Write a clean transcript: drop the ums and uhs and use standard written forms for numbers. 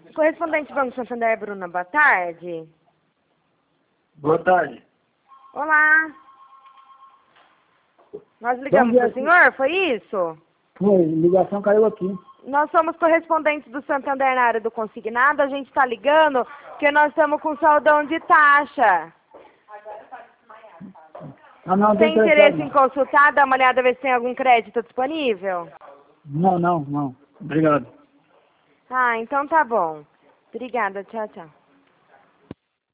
Correspondente Banco Santander, Bruna, boa tarde. Boa tarde. Olá. Nós ligamos para o senhor, foi isso? Foi, ligação caiu aqui. Nós somos correspondentes do Santander na área do consignado, a gente está ligando porque nós estamos com saudão de taxa. Não Tem tem interesse em consultar, dar uma olhada, ver se tem algum crédito disponível? Não. Obrigado. Ah, então tá bom. Obrigada, tchau, tchau.